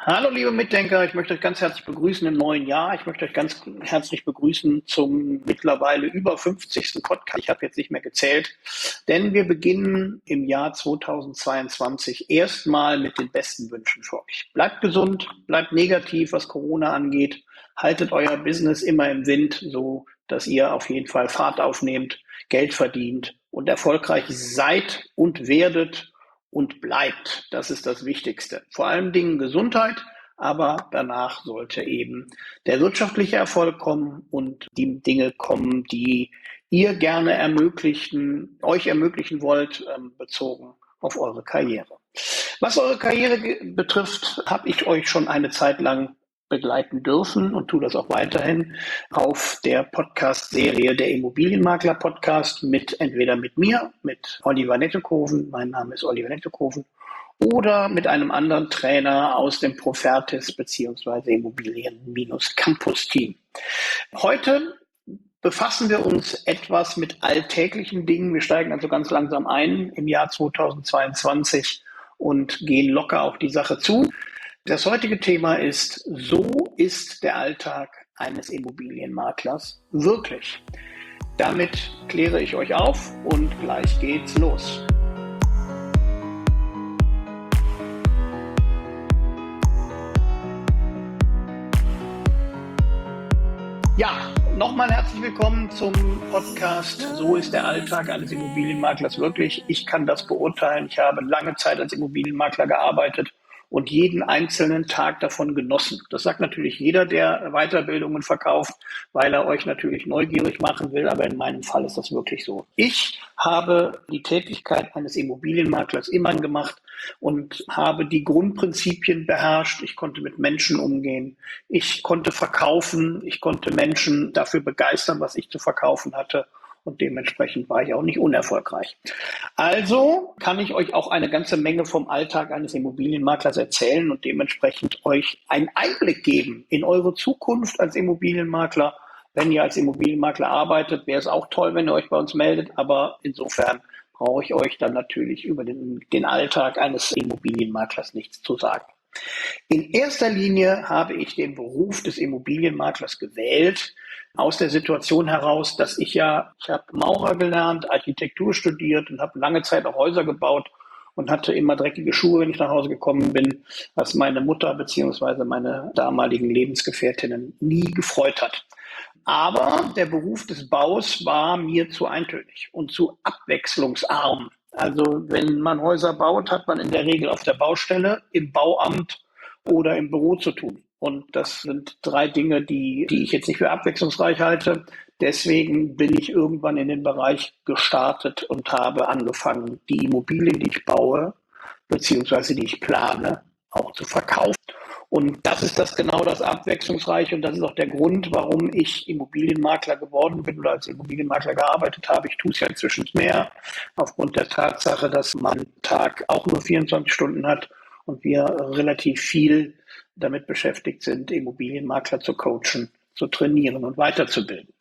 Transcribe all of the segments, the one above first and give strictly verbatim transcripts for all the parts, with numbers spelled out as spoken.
Hallo liebe Mitdenker, ich möchte euch ganz herzlich begrüßen im neuen Jahr. Ich möchte euch ganz herzlich begrüßen zum mittlerweile über fünfzigsten Podcast. Ich habe jetzt nicht mehr gezählt, denn wir beginnen im Jahr zweitausendzweiundzwanzig erstmal mit den besten Wünschen für euch. Bleibt gesund, bleibt negativ, was Corona angeht. Haltet euer Business immer im Wind, so dass ihr auf jeden Fall Fahrt aufnehmt, Geld verdient und erfolgreich seid und werdet und bleibt. Das ist das Wichtigste. Vor allen Dingen Gesundheit, aber danach sollte eben der wirtschaftliche Erfolg kommen und die Dinge kommen, die ihr gerne ermöglichen, euch ermöglichen wollt, ähm, bezogen auf eure Karriere. Was eure Karriere betrifft, habe ich euch schon eine Zeit lang begleiten dürfen und tue das auch weiterhin auf der Podcast-Serie der Immobilienmakler-Podcast mit entweder mit mir, mit Oliver Nettekoven, mein Name ist Oliver Nettekoven, oder mit einem anderen Trainer aus dem Profertis bzw. Immobilien-Campus-Team. Heute befassen wir uns etwas mit alltäglichen Dingen. Wir steigen also ganz langsam ein im Jahr zweitausendzweiundzwanzig und gehen locker auf die Sache zu. Das heutige Thema ist: So ist der Alltag eines Immobilienmaklers wirklich. Damit kläre ich euch auf und gleich geht's los. Ja, nochmal herzlich willkommen zum Podcast So ist der Alltag eines Immobilienmaklers wirklich. Ich kann das beurteilen. Ich habe lange Zeit als Immobilienmakler gearbeitet und jeden einzelnen Tag davon genossen. Das sagt natürlich jeder, der Weiterbildungen verkauft, weil er euch natürlich neugierig machen will, aber in meinem Fall ist das wirklich so. Ich habe die Tätigkeit eines Immobilienmaklers immer gemacht und habe die Grundprinzipien beherrscht. Ich konnte mit Menschen umgehen, ich konnte verkaufen, ich konnte Menschen dafür begeistern, was ich zu verkaufen hatte. Und dementsprechend war ich auch nicht unerfolgreich. Also kann ich euch auch eine ganze Menge vom Alltag eines Immobilienmaklers erzählen und dementsprechend euch einen Einblick geben in eure Zukunft als Immobilienmakler. Wenn ihr als Immobilienmakler arbeitet, wäre es auch toll, wenn ihr euch bei uns meldet. Aber insofern brauche ich euch dann natürlich über den, den Alltag eines Immobilienmaklers nichts zu sagen. In erster Linie habe ich den Beruf des Immobilienmaklers gewählt, aus der Situation heraus, dass ich ja, ich habe Maurer gelernt, Architektur studiert und habe lange Zeit auch Häuser gebaut und hatte immer dreckige Schuhe, wenn ich nach Hause gekommen bin, was meine Mutter beziehungsweise meine damaligen Lebensgefährtinnen nie gefreut hat. Aber der Beruf des Baus war mir zu eintönig und zu abwechslungsarm. Also wenn man Häuser baut, hat man in der Regel auf der Baustelle, im Bauamt oder im Büro zu tun. Und das sind drei Dinge, die, die ich jetzt nicht für abwechslungsreich halte. Deswegen bin ich irgendwann in den Bereich gestartet und habe angefangen, die Immobilien, die ich baue, beziehungsweise die ich plane, auch zu verkaufen. Und das ist das genau das Abwechslungsreiche und das ist auch der Grund, warum ich Immobilienmakler geworden bin oder als Immobilienmakler gearbeitet habe. Ich tue es ja inzwischen mehr aufgrund der Tatsache, dass man Tag auch nur vierundzwanzig Stunden hat und wir relativ viel damit beschäftigt sind, Immobilienmakler zu coachen, zu trainieren und weiterzubilden.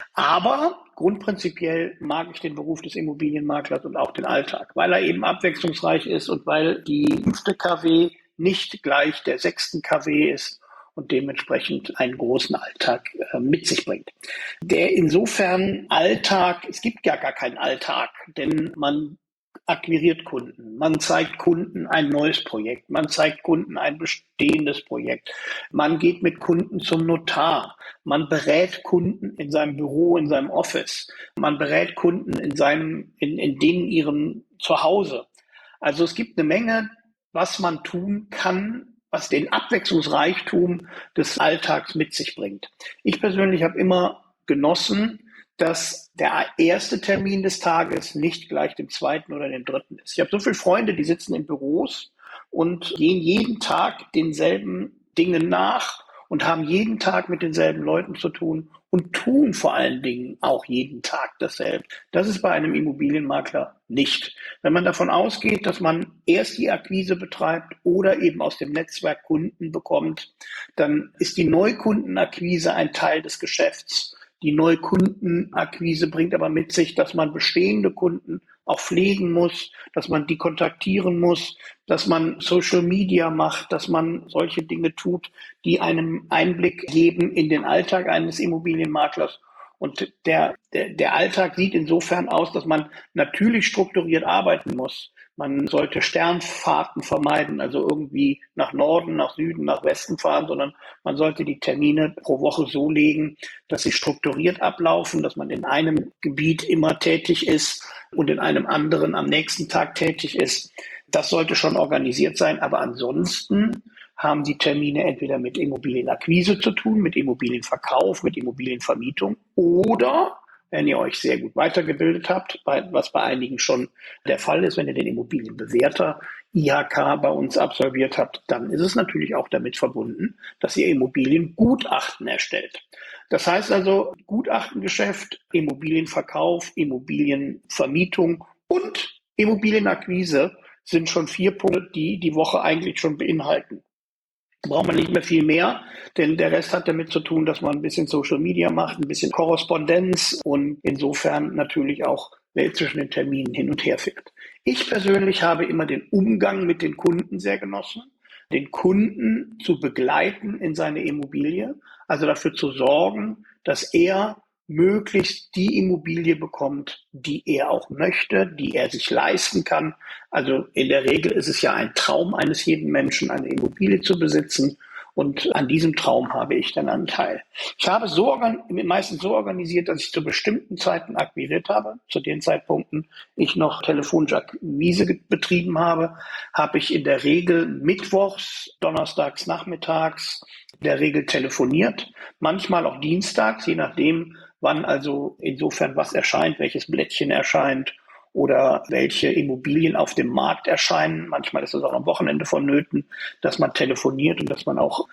Aber grundprinzipiell mag ich den Beruf des Immobilienmaklers und auch den Alltag, weil er eben abwechslungsreich ist und weil die fünfte K W nicht gleich der sechsten K W ist und dementsprechend einen großen Alltag äh, mit sich bringt. Der insofern Alltag, es gibt ja gar keinen Alltag, denn man akquiriert Kunden, man zeigt Kunden ein neues Projekt, man zeigt Kunden ein bestehendes Projekt, man geht mit Kunden zum Notar, man berät Kunden in seinem Büro, in seinem Office, man berät Kunden in seinem, in, in denen ihrem Zuhause. Also es gibt eine Menge, was man tun kann, was den Abwechslungsreichtum des Alltags mit sich bringt. Ich persönlich habe immer genossen, dass der erste Termin des Tages nicht gleich dem zweiten oder dem dritten ist. Ich habe so viele Freunde, die sitzen in Büros und gehen jeden Tag denselben Dingen nach und haben jeden Tag mit denselben Leuten zu tun und tun vor allen Dingen auch jeden Tag dasselbe. Das ist bei einem Immobilienmakler nicht. Wenn man davon ausgeht, dass man erst die Akquise betreibt oder eben aus dem Netzwerk Kunden bekommt, dann ist die Neukundenakquise ein Teil des Geschäfts. Die Neukundenakquise bringt aber mit sich, dass man bestehende Kunden auch pflegen muss, dass man die kontaktieren muss, dass man Social Media macht, dass man solche Dinge tut, die einem Einblick geben in den Alltag eines Immobilienmaklers. Und der, der, der Alltag sieht insofern aus, dass man natürlich strukturiert arbeiten muss. Man sollte Sternfahrten vermeiden, also irgendwie nach Norden, nach Süden, nach Westen fahren, sondern man sollte die Termine pro Woche so legen, dass sie strukturiert ablaufen, dass man in einem Gebiet immer tätig ist und in einem anderen am nächsten Tag tätig ist. Das sollte schon organisiert sein, aber ansonsten haben die Termine entweder mit Immobilienakquise zu tun, mit Immobilienverkauf, mit Immobilienvermietung oder, wenn ihr euch sehr gut weitergebildet habt, was bei einigen schon der Fall ist, wenn ihr den Immobilienbewerter I H K bei uns absolviert habt, dann ist es natürlich auch damit verbunden, dass ihr Immobiliengutachten erstellt. Das heißt also Gutachtengeschäft, Immobilienverkauf, Immobilienvermietung und Immobilienakquise sind schon vier Punkte, die die Woche eigentlich schon beinhalten. Braucht man nicht mehr viel mehr, denn der Rest hat damit zu tun, dass man ein bisschen Social Media macht, ein bisschen Korrespondenz und insofern natürlich auch Welt zwischen den Terminen hin und her fährt. Ich persönlich habe immer den Umgang mit den Kunden sehr genossen, den Kunden zu begleiten in seine Immobilie, also dafür zu sorgen, dass er möglichst die Immobilie bekommt, die er auch möchte, die er sich leisten kann. Also in der Regel ist es ja ein Traum eines jeden Menschen, eine Immobilie zu besitzen. Und an diesem Traum habe ich dann einen Teil. Ich habe es so meistens so organisiert, dass ich zu bestimmten Zeiten akquiriert habe. Zu den Zeitpunkten ich noch telefonische Akquise betrieben habe, habe ich in der Regel mittwochs, donnerstags, nachmittags in der Regel telefoniert. Manchmal auch dienstags, je nachdem, wann also insofern was erscheint, welches Blättchen erscheint oder welche Immobilien auf dem Markt erscheinen. Manchmal ist es auch am Wochenende vonnöten, dass man telefoniert und dass man auch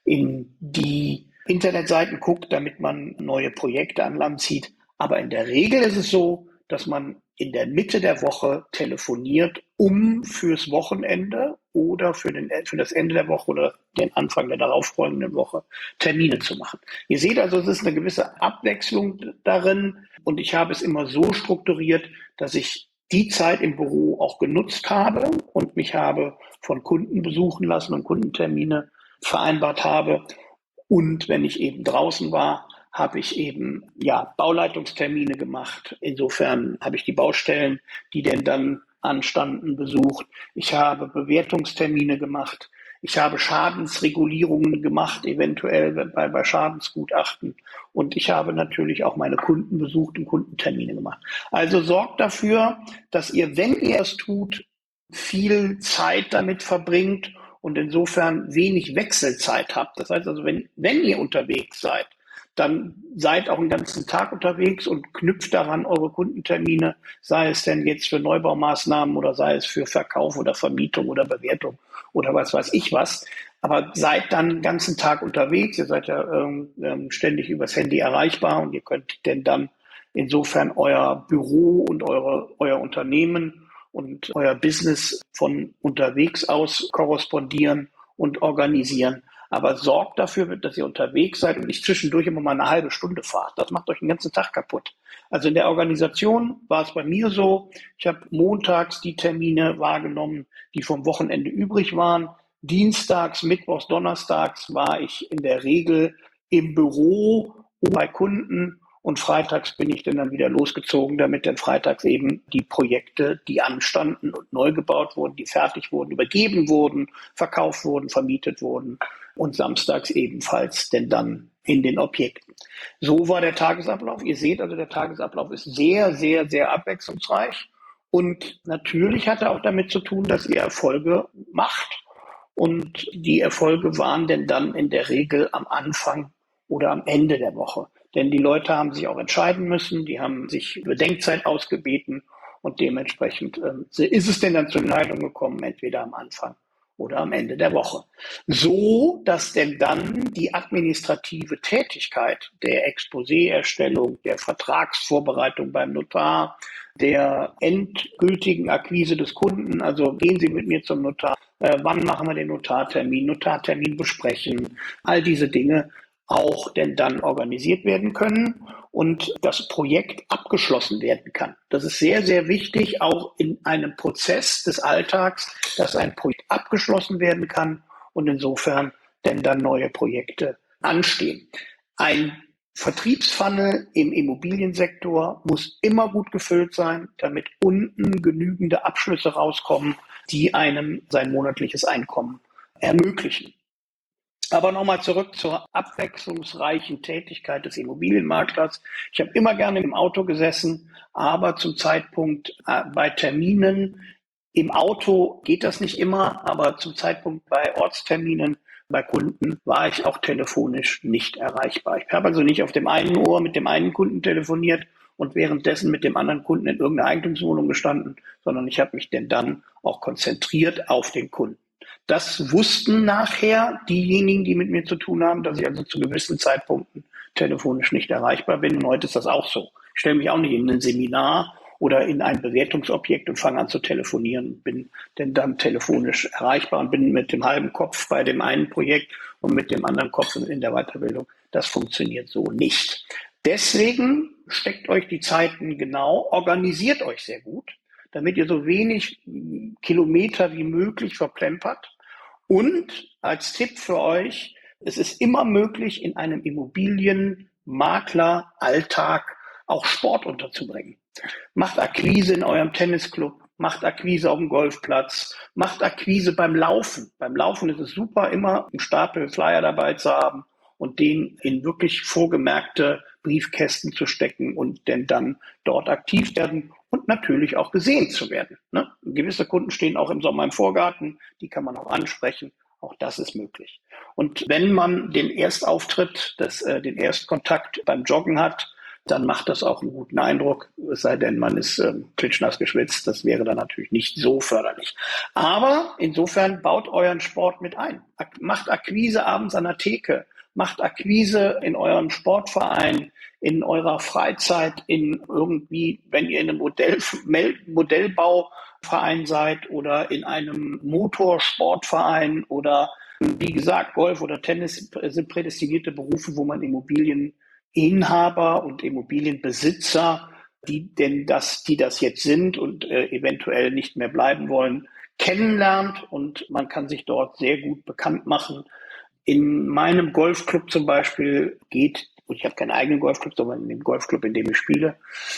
in die Internetseiten guckt, damit man neue Projekte an Land zieht. Aber in der Regel ist es so, dass man in der Mitte der Woche telefoniert, um fürs Wochenende oder für, den, für das Ende der Woche oder den Anfang der darauffolgenden Woche Termine zu machen. Ihr seht also, es ist eine gewisse Abwechslung darin und ich habe es immer so strukturiert, dass ich die Zeit im Büro auch genutzt habe und mich habe von Kunden besuchen lassen und Kundentermine vereinbart habe. Und wenn ich eben draußen war, habe ich eben ja Bauleitungstermine gemacht. Insofern habe ich die Baustellen, die denn dann anstanden, besucht. Ich habe Bewertungstermine gemacht. Ich habe Schadensregulierungen gemacht, eventuell bei, bei Schadensgutachten. Und ich habe natürlich auch meine Kunden besucht und Kundentermine gemacht. Also sorgt dafür, dass ihr, wenn ihr es tut, viel Zeit damit verbringt und insofern wenig Wechselzeit habt. Das heißt also, wenn, wenn ihr unterwegs seid, dann seid auch den ganzen Tag unterwegs und knüpft daran eure Kundentermine, sei es denn jetzt für Neubaumaßnahmen oder sei es für Verkauf oder Vermietung oder Bewertung oder was weiß ich was. Aber seid dann den ganzen Tag unterwegs, ihr seid ja ähm, ständig übers Handy erreichbar und ihr könnt denn dann insofern euer Büro und eure, euer Unternehmen und euer Business von unterwegs aus korrespondieren und organisieren. Aber sorgt dafür, dass ihr unterwegs seid und nicht zwischendurch immer mal eine halbe Stunde fahrt. Das macht euch den ganzen Tag kaputt. Also in der Organisation war es bei mir so, ich habe montags die Termine wahrgenommen, die vom Wochenende übrig waren. Dienstags, Mittwochs, Donnerstags war ich in der Regel im Büro bei Kunden und freitags bin ich dann, dann wieder losgezogen, damit dann freitags eben die Projekte, die anstanden und neu gebaut wurden, die fertig wurden, übergeben wurden, verkauft wurden, vermietet wurden und samstags ebenfalls denn dann in den Objekten. So war der Tagesablauf. Ihr seht also, der Tagesablauf ist sehr, sehr, sehr abwechslungsreich und natürlich hat er auch damit zu tun, dass ihr Erfolge macht und die Erfolge waren denn dann in der Regel am Anfang oder am Ende der Woche. Denn die Leute haben sich auch entscheiden müssen, die haben sich Bedenkzeit ausgebeten und dementsprechend äh, ist es denn dann zur Entscheidung gekommen, entweder am Anfang oder am Ende der Woche. So, dass denn dann die administrative Tätigkeit der Exposé-Erstellung, der Vertragsvorbereitung beim Notar, der endgültigen Akquise des Kunden, also gehen Sie mit mir zum Notar, äh, wann machen wir den Notartermin, Notartermin besprechen, all diese Dinge auch denn dann organisiert werden können. und das Projekt abgeschlossen werden kann. Das ist sehr, sehr wichtig, auch in einem Prozess des Alltags, dass ein Projekt abgeschlossen werden kann und insofern denn dann neue Projekte anstehen. Ein Vertriebsfunnel im Immobiliensektor muss immer gut gefüllt sein, damit unten genügende Abschlüsse rauskommen, die einem sein monatliches Einkommen ermöglichen. Aber nochmal zurück zur abwechslungsreichen Tätigkeit des Immobilienmaklers. Ich habe immer gerne im Auto gesessen, aber zum Zeitpunkt äh, bei Terminen im Auto geht das nicht immer, aber zum Zeitpunkt bei Ortsterminen bei Kunden war ich auch telefonisch nicht erreichbar. Ich habe also nicht auf dem einen Ohr mit dem einen Kunden telefoniert und währenddessen mit dem anderen Kunden in irgendeiner Eigentumswohnung gestanden, sondern ich habe mich denn dann auch konzentriert auf den Kunden. Das wussten nachher diejenigen, die mit mir zu tun haben, dass ich also zu gewissen Zeitpunkten telefonisch nicht erreichbar bin. Und heute ist das auch so. Ich stelle mich auch nicht in ein Seminar oder in ein Bewertungsobjekt und fange an zu telefonieren, bin denn dann telefonisch erreichbar und bin mit dem halben Kopf bei dem einen Projekt und mit dem anderen Kopf in der Weiterbildung. Das funktioniert so nicht. Deswegen steckt euch die Zeiten genau, organisiert euch sehr gut, damit ihr so wenig Kilometer wie möglich verplempert. Und als Tipp für euch, es ist immer möglich, in einem Immobilienmakler-Alltag auch Sport unterzubringen. Macht Akquise in eurem Tennisclub, macht Akquise auf dem Golfplatz, macht Akquise beim Laufen. Beim Laufen ist es super, immer einen Stapel Flyer dabei zu haben und den in wirklich vorgemerkte Briefkästen zu stecken und denn dann dort aktiv werden und natürlich auch gesehen zu werden. Ne? Gewisse Kunden stehen auch im Sommer im Vorgarten, die kann man auch ansprechen. Auch das ist möglich. Und wenn man den Erstauftritt, das, äh, den Erstkontakt beim Joggen hat, dann macht das auch einen guten Eindruck, es sei denn, man ist ähm, klitschnass geschwitzt. Das wäre dann natürlich nicht so förderlich. Aber insofern baut euren Sport mit ein. Ak- macht Akquise abends an der Theke, macht Akquise in eurem Sportverein, in eurer Freizeit, in irgendwie, wenn ihr in einem Modell, Modellbauverein seid oder in einem Motorsportverein oder wie gesagt, Golf oder Tennis sind prädestinierte Berufe, wo man Immobilieninhaber und Immobilienbesitzer, die denn das, die das jetzt sind und äh, eventuell nicht mehr bleiben wollen, kennenlernt und man kann sich dort sehr gut bekannt machen. In meinem Golfclub zum Beispiel geht, und ich habe keinen eigenen Golfclub, sondern in dem Golfclub, in dem ich spiele,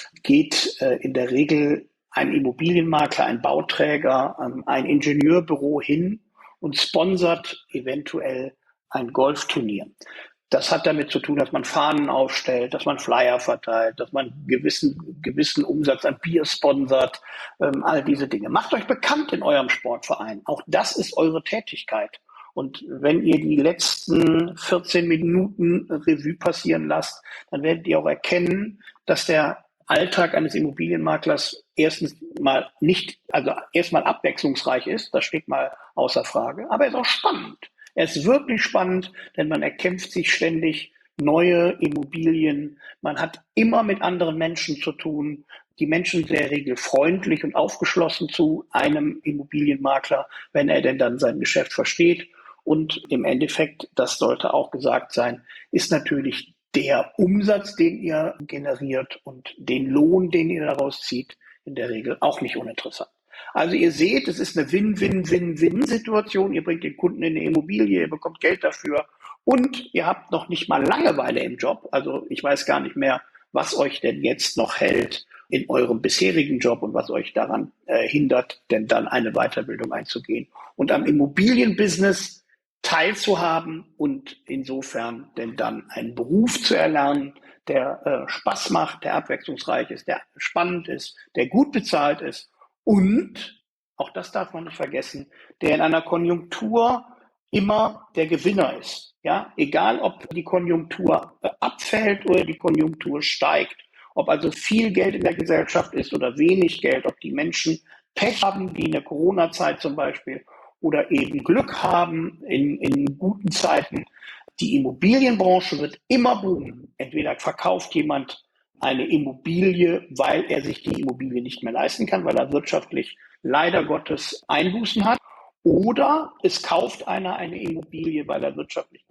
geht äh, in der Regel ein Immobilienmakler, ein Bauträger, ähm, ein Ingenieurbüro hin und sponsert eventuell ein Golfturnier. Das hat damit zu tun, dass man Fahnen aufstellt, dass man Flyer verteilt, dass man gewissen, gewissen Umsatz an Bier sponsert, ähm, all diese Dinge. Macht euch bekannt in eurem Sportverein. Auch das ist eure Tätigkeit. Und wenn ihr die letzten vierzehn Minuten Revue passieren lasst, dann werdet ihr auch erkennen, dass der Alltag eines Immobilienmaklers erstens mal nicht, also erstmal abwechslungsreich ist, das steht mal außer Frage, aber er ist auch spannend. Er ist wirklich spannend, denn man erkämpft sich ständig neue Immobilien. Man hat immer mit anderen Menschen zu tun. Die Menschen sind in der Regel freundlich und aufgeschlossen zu einem Immobilienmakler, wenn er denn dann sein Geschäft versteht. Und im Endeffekt, das sollte auch gesagt sein, ist natürlich der Umsatz, den ihr generiert und den Lohn, den ihr daraus zieht, in der Regel auch nicht uninteressant. Also ihr seht, es ist eine Win-Win-Win-Win-Situation. Ihr bringt den Kunden in eine Immobilie, ihr bekommt Geld dafür und ihr habt noch nicht mal Langeweile im Job. Also ich weiß gar nicht mehr, was euch denn jetzt noch hält in eurem bisherigen Job und was euch daran äh, hindert, denn dann eine Weiterbildung einzugehen und am Immobilienbusiness teilzuhaben und insofern denn dann einen Beruf zu erlernen, der äh, Spaß macht, der abwechslungsreich ist, der spannend ist, der gut bezahlt ist und, auch das darf man nicht vergessen, der in einer Konjunktur immer der Gewinner ist. Ja, egal ob die Konjunktur äh, abfällt oder die Konjunktur steigt, ob also viel Geld in der Gesellschaft ist oder wenig Geld, ob die Menschen Pech haben, wie in der Corona-Zeit zum Beispiel, oder eben Glück haben in, in guten Zeiten. Die Immobilienbranche wird immer boomen. Entweder verkauft jemand eine Immobilie, weil er sich die Immobilie nicht mehr leisten kann, weil er wirtschaftlich leider Gottes Einbußen hat. Oder es kauft einer eine Immobilie, weil er wirtschaftlich gut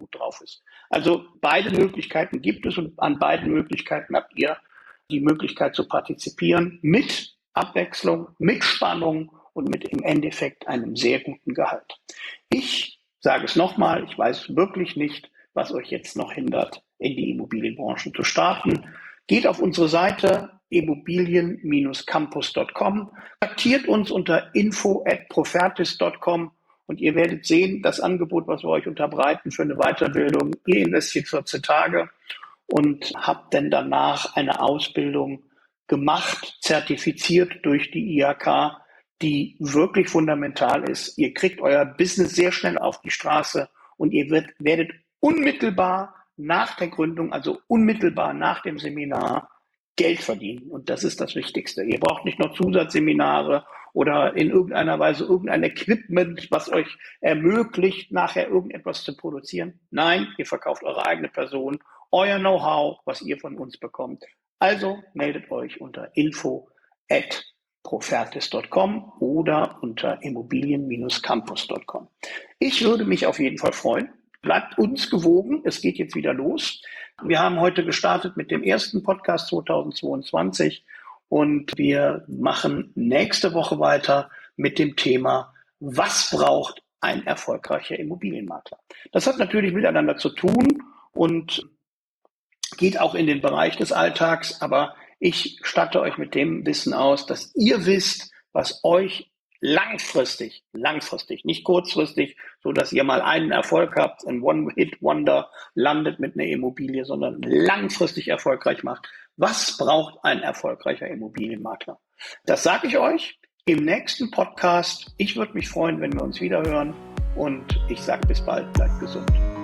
gut drauf ist. Also beide Möglichkeiten gibt es und an beiden Möglichkeiten habt ihr die Möglichkeit zu partizipieren mit Abwechslung, mit Spannung und mit im Endeffekt einem sehr guten Gehalt. Ich sage es nochmal, ich weiß wirklich nicht, was euch jetzt noch hindert, in die Immobilienbranche zu starten. Geht auf unsere Seite immobilien Bindestrich campus Punkt com, kontaktiert uns unter info at profertis Punkt com und ihr werdet sehen, das Angebot, was wir euch unterbreiten für eine Weiterbildung, ihr investiert vierzehn Tage und habt dann danach eine Ausbildung gemacht, zertifiziert durch die I H K, die wirklich fundamental ist. Ihr kriegt euer Business sehr schnell auf die Straße und ihr wird, werdet unmittelbar nach der Gründung, also unmittelbar nach dem Seminar, Geld verdienen. Und das ist das Wichtigste. Ihr braucht nicht noch Zusatzseminare oder in irgendeiner Weise irgendein Equipment, was euch ermöglicht, nachher irgendetwas zu produzieren. Nein, ihr verkauft eure eigene Person, euer Know-how, was ihr von uns bekommt. Also meldet euch unter info at profertis Punkt com oder unter immobilien Bindestrich campus Punkt com. Ich würde mich auf jeden Fall freuen. Bleibt uns gewogen. Es geht jetzt wieder los. Wir haben heute gestartet mit dem ersten Podcast zweitausendzweiundzwanzig und wir machen nächste Woche weiter mit dem Thema, was braucht ein erfolgreicher Immobilienmakler? Das hat natürlich miteinander zu tun und geht auch in den Bereich des Alltags, aber ich statte euch mit dem Wissen aus, dass ihr wisst, was euch langfristig, langfristig, nicht kurzfristig, so dass ihr mal einen Erfolg habt, ein One-Hit-Wonder landet mit einer Immobilie, sondern langfristig erfolgreich macht. Was braucht ein erfolgreicher Immobilienmakler? Das sage ich euch im nächsten Podcast. Ich würde mich freuen, wenn wir uns wieder hören und ich sage bis bald, bleibt gesund.